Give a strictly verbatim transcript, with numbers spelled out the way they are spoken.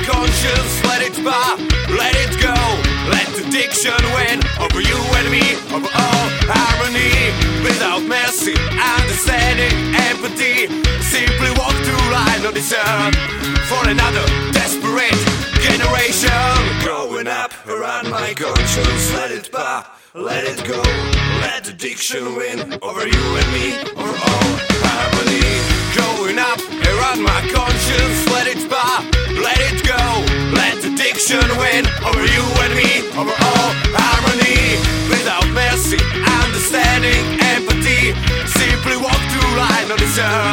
conscience, let it bar, let it go. Let addiction win over you and me, over all harmony. Without mercy, understanding, empathy, simply walk through life, no discern for another desperate generation. Growing up around my conscience, let it bar, let it go. Let addiction win over you and me, over all harmony. Growing up around my conscience, let it bar, let it go. Let addiction win over you and me, over all harmony. Without mercy, understanding, empathy, simply walk through life, no discern